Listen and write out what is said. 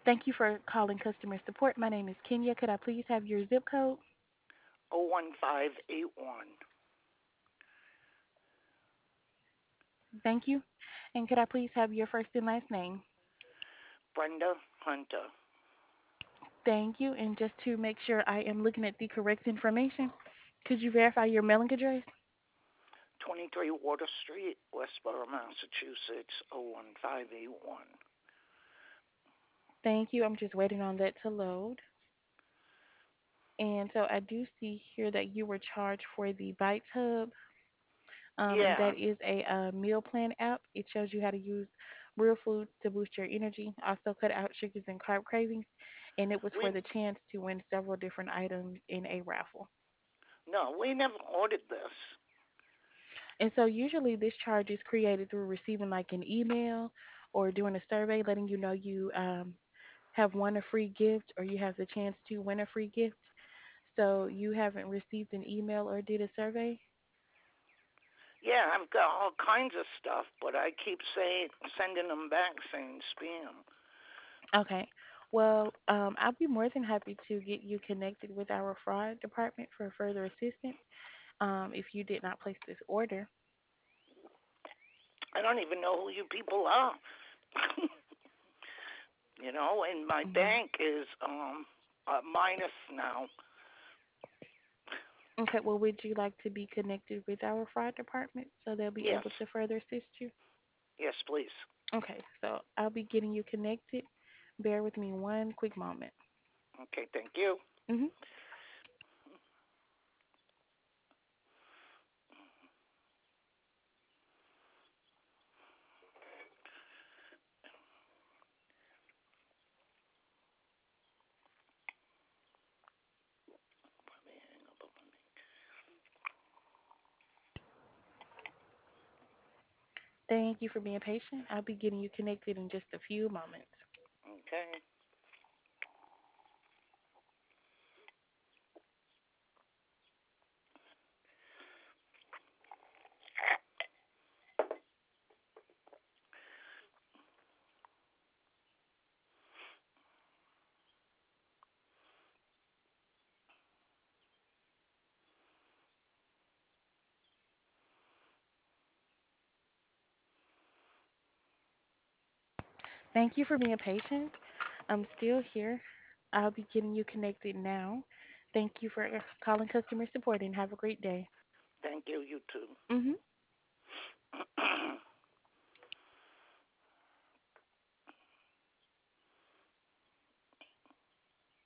Thank you for calling customer support. My name is Kenya. Could I please have your zip code? 01581. Thank you. And could I please have your first and last name? Brenda Hunter. Thank you. And just to make sure I am looking at the correct information, could you verify your mailing address? 23 Water Street, Westboro, Massachusetts, 01581. Thank you. I'm just waiting on that to load. And so I do see here that you were charged for the Bites Hub. And Yeah, that is a meal plan app. It shows you how to use real foods to boost your energy, also cut out sugars and carb cravings. And it was we for the chance to win several different items in a raffle. no, we never ordered this. And so usually this charge is created through receiving like an email or doing a survey letting you know you have won a free gift or you have the chance to win a free gift. So you haven't received an email or did a survey? Yeah, I've got all kinds of stuff, but I keep saying sending them back saying spam. Okay. Well, I'll be more than happy to get you connected with our fraud department for further assistance if you did not place this order. I don't even know who you people are. And my Mhm. bank is minus now. Okay, well, would you like to be connected with our fraud department so they'll be Yes. able to further assist you? Yes, please. Okay, so I'll be getting you connected. Bear with me one quick moment. Okay, thank you. hmm Let me hang up on me. Thank you for being patient. I'll be getting you connected in just a few moments. Okay. Thank you for being patient. I'm still here. I'll be getting you connected now. Thank you for calling customer support and have a great day. Thank you. You too. hmm